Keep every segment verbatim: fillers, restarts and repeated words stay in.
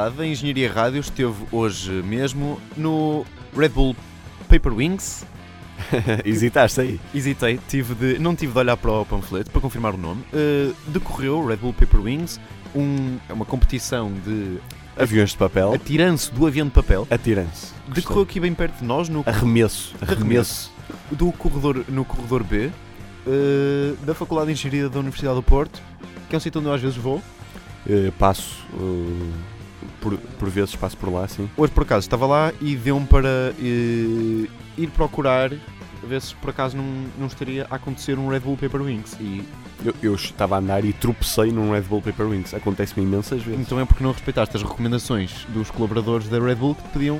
verdade, a Engenharia Rádio esteve hoje mesmo no Red Bull Paper Wings. Hesitaste aí? Hesitei, tive de, não tive de olhar para o panfleto para confirmar o nome. Uh, decorreu o Red Bull Paper Wings, um, uma competição de aviões de papel. Atiranço do avião de papel. Atiranço. Decorreu aqui bem perto de nós, no arremesso. Arremesso. Do corredor, no corredor B, uh, da Faculdade de Engenharia da Universidade do Porto, que é um sítio onde eu às vezes vou. Uh, passo, uh, por, por vezes passo por lá, sim. Hoje por acaso estava lá e deu-me para uh, ir procurar, ver se por acaso não, não estaria a acontecer um Red Bull Paper Wings. E eu, eu estava a andar e tropecei num Red Bull Paper Wings. Acontece-me imensas vezes. Então é porque não respeitaste as recomendações dos colaboradores da Red Bull que te pediam uh,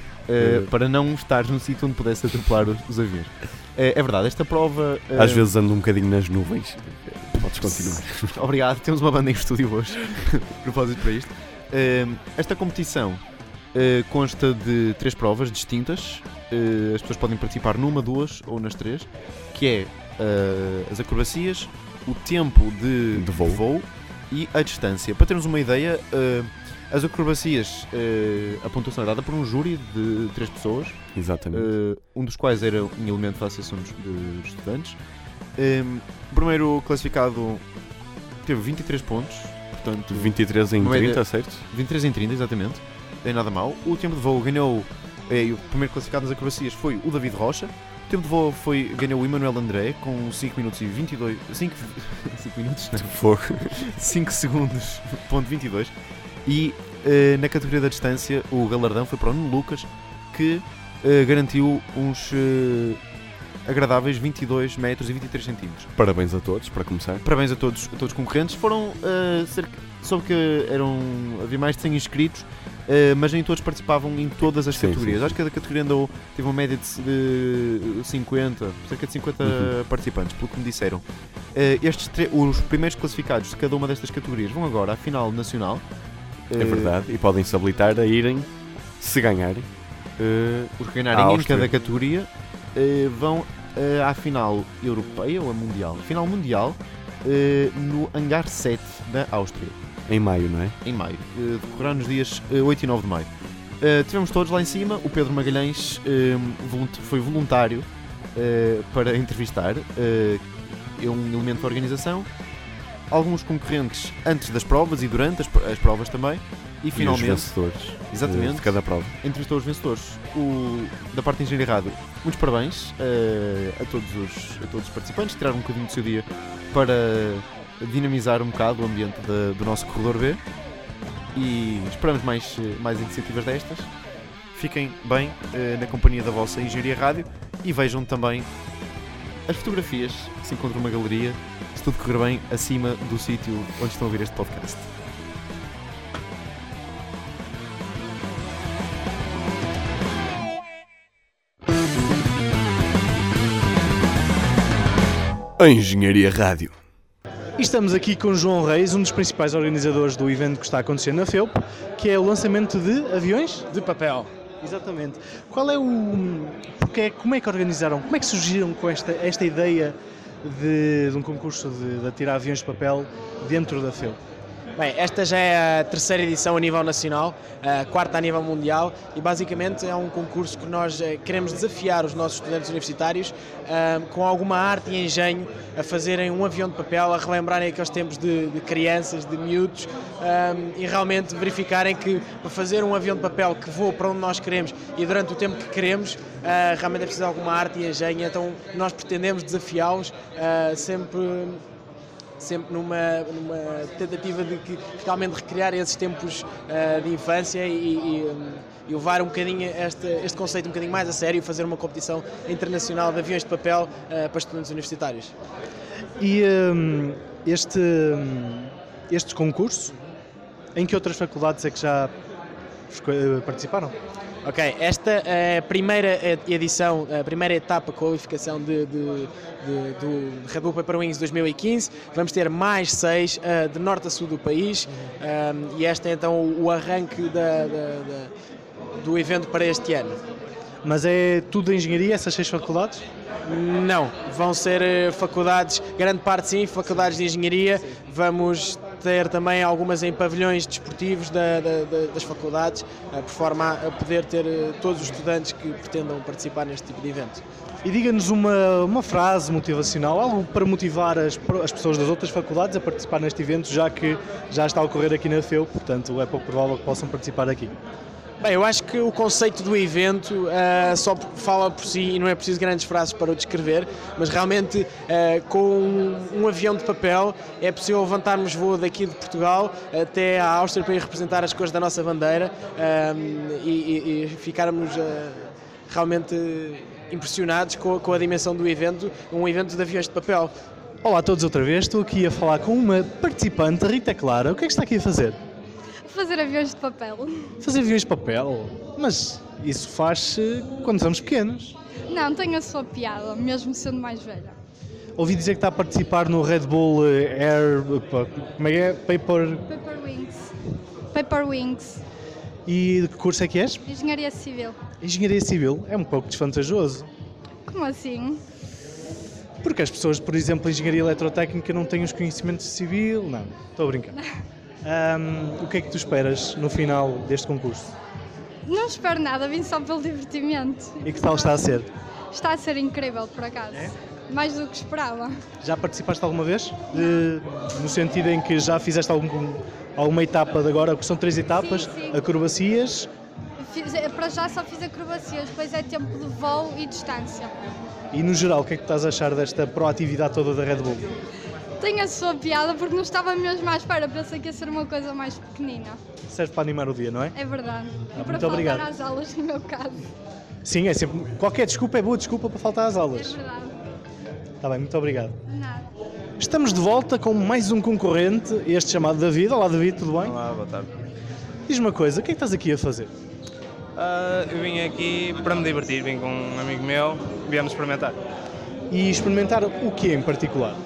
uh, para não estar num sítio onde pudesse atropelar os, os aviões. Uh, é verdade, esta prova... Uh, Às vezes ando um bocadinho nas nuvens. Podes continuar. Obrigado, temos uma banda em estúdio hoje, propósito para isto. Uh, esta competição uh, consta de três provas distintas. Uh, as pessoas podem participar numa, duas ou nas três, que é uh, as acrobacias, o tempo de, de voo. voo e a distância. Para termos uma ideia, uh, as acrobacias, uh, a pontuação é dada por um júri de três pessoas. Exatamente. Uh, um dos quais era um elemento da Associação de Estudantes. Um, o primeiro classificado teve vinte e três pontos, portanto vinte e três em trinta, certo? vinte e três em trinta, exatamente, não é nada mal. O tempo de voo ganhou, é, o primeiro classificado nas acrobacias foi o David Rocha. O tempo de voo foi, ganhou o Emanuel André com cinco minutos e vinte e dois, cinco, cinco minutos, não, Fogo. cinco segundos, ponto vinte e dois. E uh, na categoria da distância o galardão foi para o Nuno Lucas, que uh, garantiu uns... Uh, agradáveis vinte e dois metros e vinte e três centímetros. Parabéns a todos, para começar. Parabéns a todos, a todos os concorrentes. Foram uh, cerca, soube que eram, havia mais de cem inscritos, uh, mas nem todos participavam em todas as sim, categorias. Sim, sim. Acho que cada categoria andou, teve uma média de, de cinquenta, cerca de cinquenta uhum. participantes, pelo que me disseram. Uh, estes tre- os primeiros classificados de cada uma destas categorias vão agora à final nacional. Uh, é verdade, e podem-se habilitar a irem, se ganharem. Uh, os que ganharem em cada categoria Uh, vão uh, à final europeia ou a mundial? Final mundial uh, no Hangar sete da Áustria. Em maio, não é? Em maio. Uh, decorrerá nos dias uh, oito e nove de maio. Uh, tivemos todos lá em cima. O Pedro Magalhães uh, volunt- foi voluntário uh, para entrevistar. Uh, é um elemento da organização. Alguns concorrentes antes das provas e durante as, as provas também. E, finalmente, e os vencedores exatamente, de, de cada prova. Entrevistou os vencedores. O, da parte de Engenharia Rádio, muitos parabéns uh, a, todos os, a todos os participantes, tiraram um bocadinho do seu dia para dinamizar um bocado o ambiente de, do nosso corredor B e esperamos mais, mais iniciativas destas. Fiquem bem uh, na companhia da vossa Engenharia Rádio e vejam também as fotografias que se encontram numa galeria, se tudo correr bem, acima do sítio onde estão a ouvir este podcast. A Engenharia Rádio. E estamos aqui com João Reis, um dos principais organizadores do evento que está acontecendo na FEUP, que é o lançamento de aviões de papel. Exatamente. Qual é o... Porque, como é que organizaram, como é que surgiram com esta, esta ideia de, de um concurso de, de atirar aviões de papel dentro da FEUP? Bem, esta já é a terceira edição a nível nacional, a quarta a nível mundial e basicamente é um concurso que nós queremos desafiar os nossos estudantes universitários uh, com alguma arte e engenho a fazerem um avião de papel, a relembrarem aqueles tempos de, de crianças, de miúdos um, e realmente verificarem que para fazer um avião de papel que voa para onde nós queremos e durante o tempo que queremos, uh, realmente é preciso alguma arte e engenho, então nós pretendemos desafiá-los uh, sempre... sempre numa, numa tentativa de que realmente recriar esses tempos uh, de infância e, e, um, e levar um bocadinho este, este conceito um bocadinho mais a sério e fazer uma competição internacional de aviões de papel uh, para estudantes universitários. E um, este, um, este concurso, em que outras faculdades é que já participaram? Ok, esta é a primeira edição, a primeira etapa de qualificação de, de, de, do Red Bull Paper Wings dois mil e quinze. Vamos ter mais seis uh, de norte a sul do país um, e este é então o, o arranque da, da, da, do evento para este ano. Mas é tudo de engenharia, essas seis faculdades? Não, vão ser faculdades, grande parte sim, faculdades de engenharia. Vamos ter também algumas em pavilhões desportivos da, da, da, das faculdades, uh, por forma a poder ter uh, todos os estudantes que pretendam participar neste tipo de evento. E diga-nos uma, uma frase motivacional, algo para motivar as, as pessoas das outras faculdades a participar neste evento, já que já está a ocorrer aqui na F E U, portanto é pouco provável que possam participar aqui. Bem, eu acho que o conceito do evento uh, só fala por si e não é preciso grandes frases para o descrever, mas realmente uh, com um, um avião de papel é possível levantarmos voo daqui de Portugal até à Áustria para ir representar as cores da nossa bandeira uh, e, e, e ficarmos uh, realmente impressionados com, com a dimensão do evento, um evento de aviões de papel. Olá a todos outra vez, estou aqui a falar com uma participante, Rita Clara. O que é que está aqui a fazer? Fazer aviões de papel. Fazer aviões de papel? Mas isso faz-se quando somos pequenos. Não, tenho a sua piada, mesmo sendo mais velha. Ouvi dizer que está a participar no Red Bull Air... Como é que é? Paper... Paper Wings. Paper Wings. E de que curso é que és? Engenharia Civil. Engenharia Civil. É um pouco desvantajoso. Como assim? Porque as pessoas, por exemplo, em Engenharia Eletrotécnica não têm os conhecimentos de civil. Não, estou a brincar. Um, o que é que tu esperas no final deste concurso? Não espero nada, vim só pelo divertimento. E que tal está a ser? Está a ser incrível, por acaso. É? Mais do que esperava. Já participaste alguma vez? De, no sentido em que já fizeste algum, alguma etapa de agora, que são três etapas, sim, sim. Acrobacias? Fiz, para já só fiz acrobacias, depois é tempo de voo e distância. E no geral, o que é que estás a achar desta proatividade toda da Red Bull? Tenho a sua piada porque não estava mesmo à espera, pensei que ia ser uma coisa mais pequenina. Serve para animar o dia, não é? É verdade. Ah, e para muito faltar obrigado. às aulas, no meu caso. Sim, é sempre. Qualquer desculpa é boa desculpa para faltar às aulas. É verdade. Está bem, muito obrigado. De nada. Estamos de volta com mais um concorrente, este chamado David. Olá David, tudo bem? Olá, boa tarde. Diz-me uma coisa, o que é que estás aqui a fazer? Uh, eu vim aqui para me divertir, vim com um amigo meu, viemos experimentar. E experimentar o que em particular?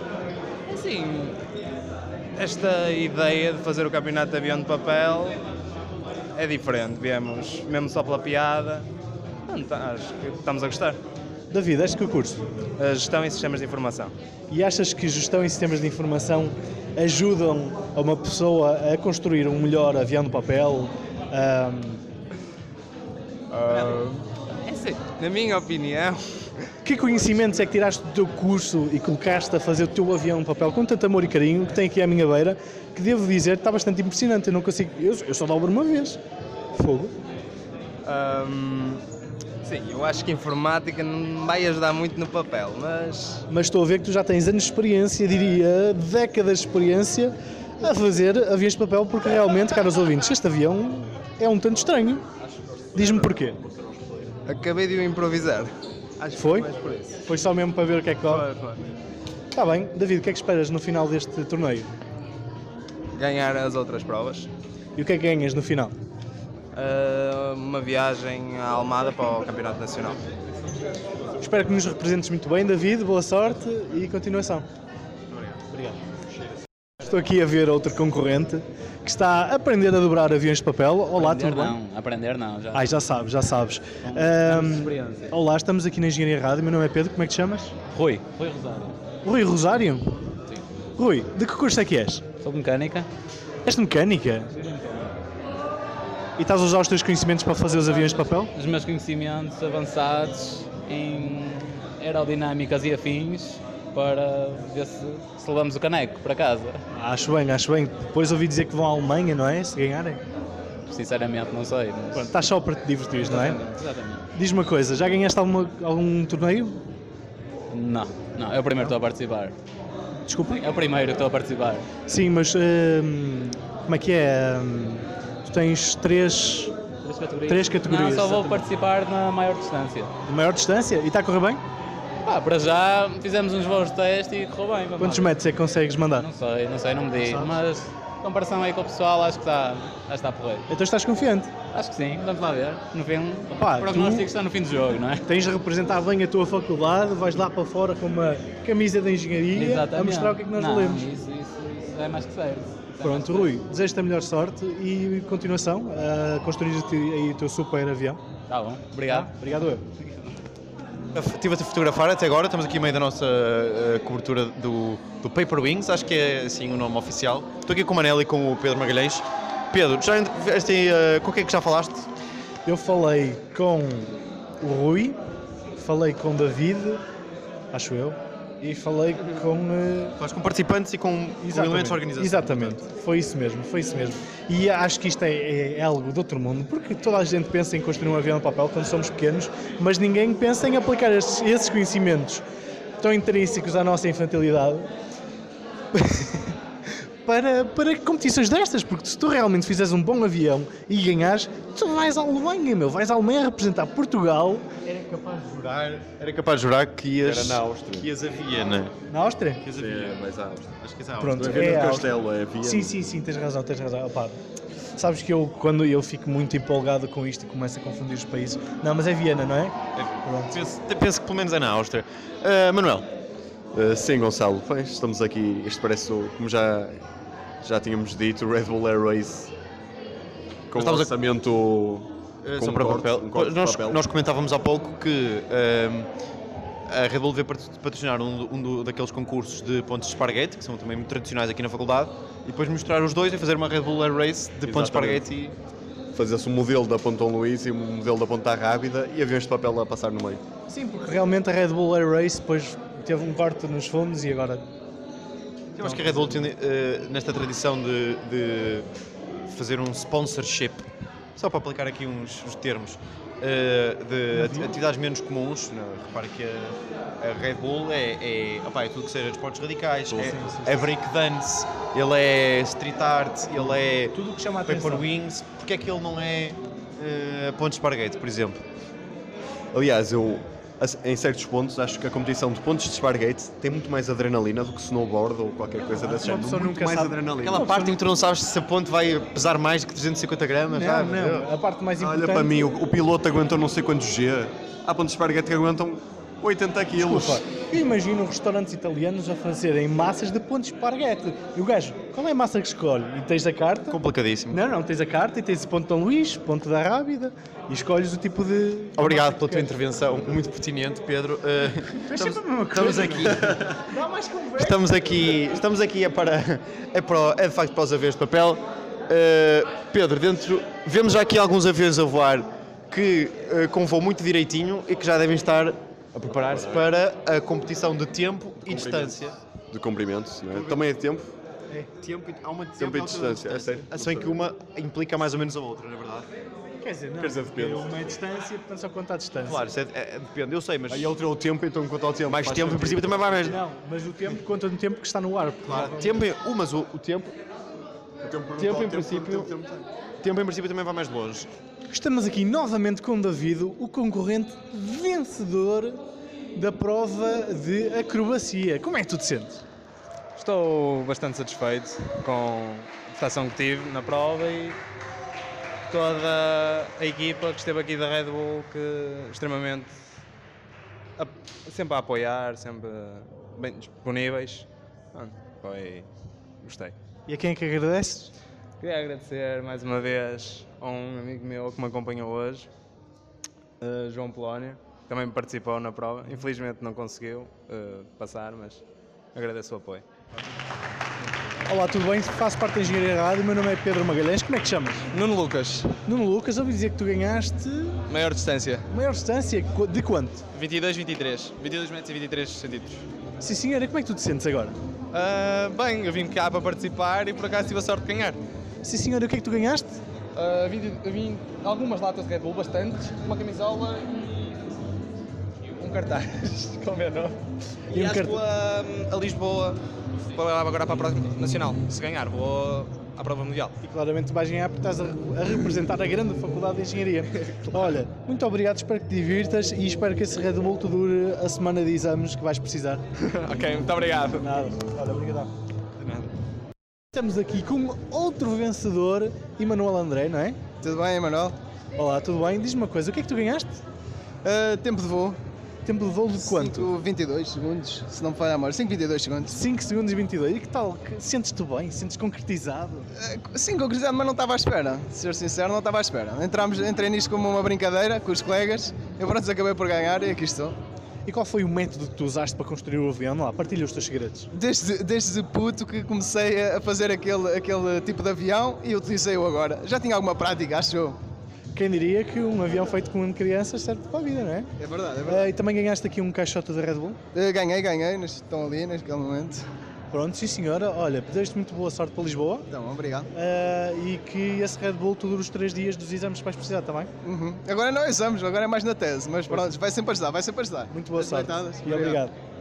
Sim, esta ideia de fazer o campeonato de avião de papel é diferente, viemos mesmo só pela piada, acho que estamos a gostar. David, este que o curso? A gestão e sistemas de informação. E achas que gestão e sistemas de informação ajudam a uma pessoa a construir um melhor avião de papel? Um... Uh, é assim, na minha opinião... Que conhecimentos é que tiraste do teu curso e colocaste a fazer o teu avião de papel com tanto amor e carinho, que tem aqui à minha beira, que devo dizer que está bastante impressionante, eu não consigo... Eu, eu só dobro uma vez. Fogo. Um, sim, eu acho que a informática não vai ajudar muito no papel, mas... Mas estou a ver que tu já tens anos de experiência, diria décadas de experiência, a fazer aviões de papel, porque realmente, caros ouvintes, este avião é um tanto estranho. Diz-me porquê. Acabei de o improvisar. Acho Foi? que foi por isso. Foi só mesmo para ver o que é que corre? Foi, foi. Está bem. David, o que é que esperas no final deste torneio? Ganhar as outras provas. E o que é que ganhas no final? Uh, uma viagem à Almada para o Campeonato Nacional. Espero que nos representes muito bem, David. Boa sorte e continuação. Obrigado. Estou aqui a ver outro concorrente que está a aprender a dobrar aviões de papel. Olá, aprender tudo bem? Não, aprender não. Já. Ai, já sabes, já sabes. Um, olá, estamos aqui na Engenharia Rádio. Meu nome é Pedro, como é que te chamas? Rui. Rui Rosário. Rui Rosário? Sim. Rui, de que curso é que és? Sou de mecânica. És de mecânica? E estás a usar os teus conhecimentos para fazer os aviões de papel? Os meus conhecimentos avançados em aerodinâmicas e afins para ver se, se levamos o caneco para casa. Acho bem, acho bem. Depois ouvi dizer que vão à Alemanha, não é? Se ganharem. Sinceramente não sei, mas... Pronto, estás só para te divertir, não é? Exatamente, exatamente. Diz-me uma coisa, já ganhaste alguma, algum torneio? Não, não, é o primeiro que estou a participar. Desculpa? É o primeiro que estou a participar. Sim, mas hum, como é que é? Hum, tu tens três, Três categorias? três categorias. Não, só vou exatamente. participar na maior distância. De maior distância? E está a correr bem? Ah, para já fizemos uns voos de teste e correu bem. Vamos Quantos lá. metros é que consegues mandar? Não sei, não sei, não me diz, Sabes? mas em comparação aí com o pessoal acho que está, acho que está a porrer. Então estás confiante? Acho que sim, vamos lá ver. No fim, Opa, o prognóstico tu- está no fim do jogo, não é? Tens de representar bem a tua faculdade, vais lá para fora com uma camisa de engenharia a mostrar o que é que nós não, valemos. Isso, isso, isso é mais que certo. Isso é Pronto, mais que Rui, certo. desejo-te a melhor sorte e continuação a construir aí o teu super avião. Tá bom, obrigado. Obrigado eu. Estive a fotografar até agora, estamos aqui no meio da nossa uh, cobertura do, do Paper Wings, acho que é assim o nome oficial. Estou aqui com o Manel e com o Pedro Magalhães. Pedro, já, este, uh, com quem é que já falaste? Eu falei com o Rui, falei com o David, acho eu, e falei com... Uh... Falaste com participantes e com, com elementos da organização. Exatamente, foi isso mesmo, foi isso mesmo. E acho que isto é, é, é algo de outro mundo, porque toda a gente pensa em construir um avião de papel quando somos pequenos, mas ninguém pensa em aplicar estes, esses conhecimentos tão intrínsecos à nossa infantilidade para, para competições destas, porque se tu realmente fizeres um bom avião e ganhares, tu vais à Alemanha, meu, vais à Alemanha representar Portugal. Era capaz de jurar, era capaz de jurar que ias, Era na Áustria. que ias a Viena. Na Áustria? Que ias a Sim, Viena. é mais a Áustria. Acho que ias à Áustria. Pronto, Não é é no a Castelo, é Viena. Sim, sim, sim, tens razão, tens razão. Opa, sabes que eu, quando eu fico muito empolgado com isto e começo a confundir os países... Não, mas é Viena, não é? Pronto. Penso, penso que pelo menos é na Áustria. Uh, Manuel. Uh, sim, Gonçalo, pois, estamos aqui, isto parece, o- como já, já tínhamos dito, o Red Bull Air Race com o Estamos a- lançamento Uh, com só um para corte, papel. um corte de nós, papel. nós comentávamos há pouco que um, a Red Bull veio pat- patrocinar um, do- um do- daqueles concursos de pontos de esparguete, que são também muito tradicionais aqui na faculdade, e depois misturar os dois e fazer uma Red Bull Air Race de pontos de Exatamente. esparguete e... Fazia-se um modelo da Ponta Luís e um modelo da Ponta Rábida e aviões de papel a passar no meio. Sim, porque realmente a Red Bull Air Race depois teve um corte nos fundos e agora... Eu acho que a Red Bull tem, uh, nesta tradição de, de fazer um sponsorship, só para aplicar aqui uns, uns termos, uh, de ati- atividades menos comuns. Não, repara que a, a Red Bull é, é, opá, é tudo que seja esportes radicais, Sim, é, sim, sim. é breakdance, ele é street art, ele é Tudo o que chama a paper atenção. wings. Porque é que ele não é uh, pontos de esparguete, por exemplo? Aliás, eu, as- em certos pontos, acho que a competição de pontos de esparguete tem muito mais adrenalina do que snowboard ou qualquer coisa desse uma género. pessoa Muito nunca mais sabe. adrenalina. Aquela parte em que tu não sabes se a ponte vai pesar mais de que trezentos e cinquenta gramas. Não, ah, meu Deus. não, a parte mais importante... Olha para mim, o, o piloto aguentou não sei quantos G. Há pontos de esparguete que aguentam oitenta quilos. Desculpa, eu imagino restaurantes italianos a fazerem massas de pontos de esparguete. E o gajo, qual é a massa que escolhe? E tens a carta? Complicadíssimo. Não, não, tens a carta e tens o ponto de Dom Luís, ponto da Rábida e escolhes o tipo de... Obrigado de massa pela tua que queres. intervenção, muito pertinente, Pedro. Uh, É estamos, sempre a mesma coisa. estamos aqui, Dá mais conversa. estamos aqui, estamos aqui é para, é para, o- é de facto para os aviões de papel. Uh, Pedro, dentro, vemos já aqui alguns aviões a voar que uh, com voo muito direitinho e que já devem estar a preparar-se para a competição de tempo e distância. De comprimentos, não é? Também é de tempo. Tempo, há uma de Tempo e distância, é sério. Se bem que uma implica mais ou menos a outra, na verdade. Quer dizer, não, Quer dizer, porque depende. uma é distância, portanto só conta a distância. Claro, isso é, é- depende, eu sei, mas Aí a outra é o tempo, então quanto ao tempo. mais faz tempo em sentido. princípio também vai mais. Não, mas o tempo conta no tempo que está no ar. Claro, tempo, em- uh, mas o, o tempo, O tempo, tempo em quanto princípio, tempo tem. tempo em princípio também vai mais longe. Estamos aqui novamente com o David, o concorrente vencedor da prova de acrobacia. Como é que tu te sentes? Estou bastante satisfeito com a prestação que tive na prova e toda a equipa que esteve aqui da Red Bull, que extremamente a- sempre a apoiar, sempre bem disponíveis. Pronto, foi. Gostei. E a quem é que agradeces? Queria agradecer mais uma vez a um amigo meu que me acompanhou hoje, eh, João Polónia, que também participou na prova. Infelizmente não conseguiu eh, passar, mas agradeço o apoio. Olá, tudo bem? Faço parte da Engenharia Rádio, o meu nome é Pedro Magalhães. Como é que te chamas? Nuno Lucas, Nuno Lucas, ouvi dizer que tu ganhaste maior distância. maior distância. Qu- De quanto? vinte e dois, vinte e três. vinte e dois metros e vinte e três centímetros. Sim, senhora, como é que tu te sentes agora? Ah, bem, eu vim cá para participar e por acaso tive a sorte de ganhar. Sim, senhora, o que é que tu ganhaste? Ah, vim, vim algumas latas de Red Bull, bastantes, uma camisola e um cartaz com o meu nome. E E, um acho que vou a, a Lisboa para, agora para a prova nacional. Se ganhar, vou à prova mundial. E claramente vais ganhar porque estás a, a representar a grande faculdade de Engenharia. Olha, muito obrigado, espero que te divirtas e espero que esse Red Bull te dure a semana de exames que vais precisar. Ok, muito obrigado. Nada, olha, obrigado. Estamos aqui com outro vencedor, Emanuel André, não é? Tudo bem, Emanuel? Olá, tudo bem? Diz-me uma coisa, o que é que tu ganhaste? Uh, tempo de voo. Tempo de voo de quanto? cinco, vinte e dois segundos, se não me falha a memória. cinco, vinte e dois segundos. cinco segundos e vinte e dois. E que tal? Que- Sentes-te bem? Sentes concretizado? Uh, sim, concretizado, mas não estava à espera. De ser sincero, não estava à espera. Entramos, entrei nisto como uma brincadeira com os colegas. Eu pronto, acabei por ganhar e aqui estou. E qual foi o método que tu usaste para construir o avião? Lá, partilha os teus segredos. Desde, desde puto que comecei a fazer aquele, aquele tipo de avião e utilizei-o agora. Já tinha alguma prática, acho eu. Quem diria que um avião feito com crianças serve para a vida, não é? É verdade, é verdade. Uh, e também ganhaste aqui um caixote da Red Bull? Uh, ganhei, ganhei, estão ali naquele momento. Pronto, sim senhora. Olha, desejo-te muito boa sorte para Lisboa. Então, obrigado. Uh, e que esse Red Bull te dure os três dias dos exames que vais precisar também. Uhum. Agora não é exames, agora é mais na tese, mas pronto, vai sempre ajudar, vai sempre ajudar. Muito boa As sorte. deitadas. E obrigado. obrigado.